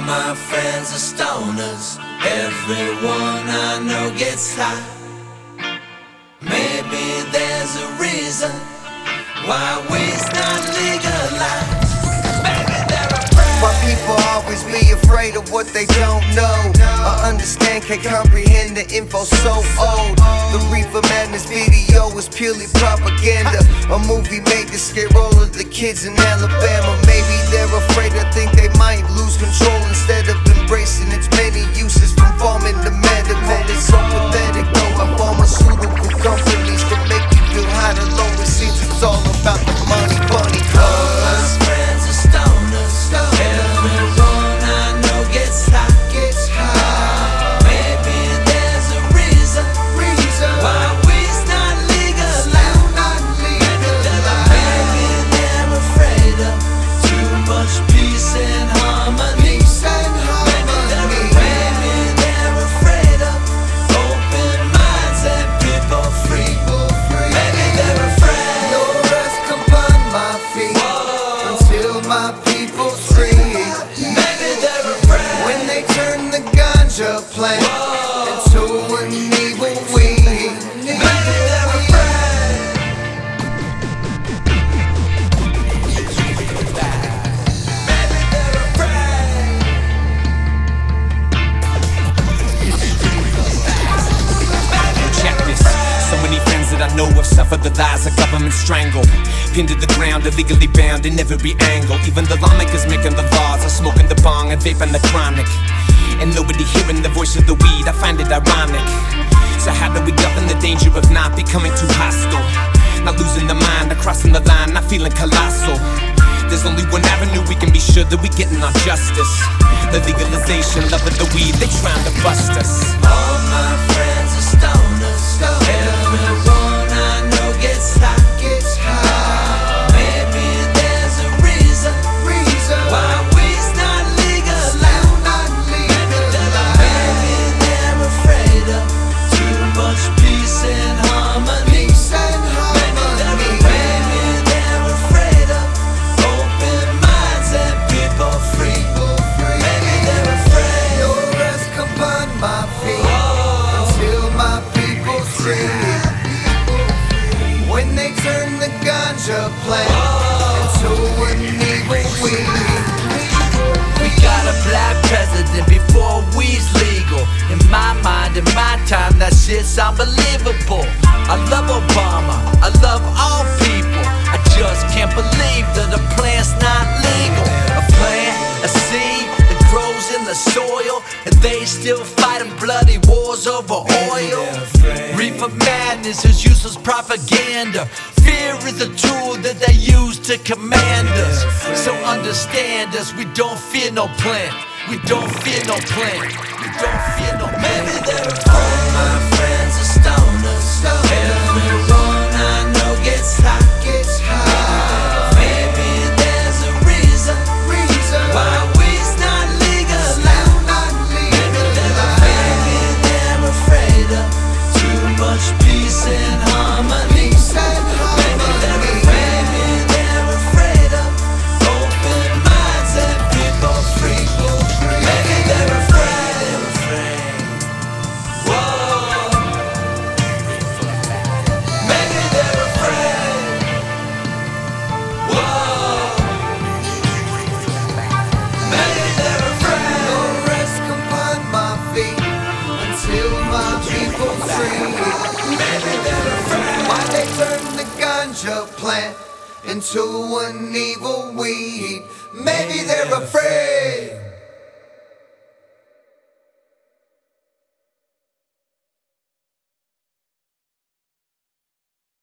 my friends are stoners. Everyone I know gets high. Maybe there's a reason why weed's not legalized. Maybe they're afraid. Why people always be afraid of what they don't know. I understand, can't comprehend the info so old. The Reefer Madness video was purely propaganda. A movie made to scare all of the kids in Alabama. Maybe they're afraid to think they might lose control instead of embracing its many uses from farming to medical. It's so pathetic though how pharmaceutical companies can make you feel high to low. It seems it's all about the money, bunny. All my friends are stoners. Everyone I know gets high. Maybe there's a reason why weed's not legalized. Maybe they're afraid of too much peace and harmony. Maybe they're afraid of open minds and people free. Maybe they're afraid. No rest upon my feet until my people's free. Maybe they're afraid. When they turn the ganja plant into an evil weed. Maybe they're afraid. Maybe they're afraid. Check this. So many friends that I know have suffered the lies of government strangle. Pinned to the ground, illegally bound in every angle. Even the lawmakers making the laws are smoking the bong and vaping the chronic. And nobody hearing the voice of the weed, I find it ironic. So how do we govern the danger of not becoming too hostile? Not losing the mind, not crossing the line, not feeling colossal. There's only one avenue we can be sure that we getting our justice. The legalization, love of the weed, they trying to bust us. All my friends are stoners. Everyone I know gets high. Maybe there's a reason why weed's not legalized. Maybe they're afraid of too much peace and harmony. Maybe they're afraid of open minds and people free. Maybe they're afraid. No rest upon my feet until my people's free. When they turn the ganja plant into an evil weed. We got a black president before weed's legal. In my mind, in my time, that shit's unbelievable. I love Obama, I love all people. I just can't believe that a plant's not legal. A plant, a seed that grows in the soil, and they still fighting bloody wars over oil. Reefer Madness is useless propaganda. Fear is a tool that they use to command us. So understand us, we don't fear no plant. We don't fear no plant. We don't fear no plant. Maybe they're afraid. All my friends are stoners. Everyone I know gets high. Maybe there's a reason why weed's not legalized. Maybe they're afraid of too much peace and harmony. Maybe they're afraid of open minds and people free. Maybe they're afraid. Whoa. Maybe they're afraid. Whoa. Maybe they're afraid. No rest upon my feet until my people's free. Maybe they're afraid. Why they turn the ganja plant into an evil weed? Maybe they're afraid.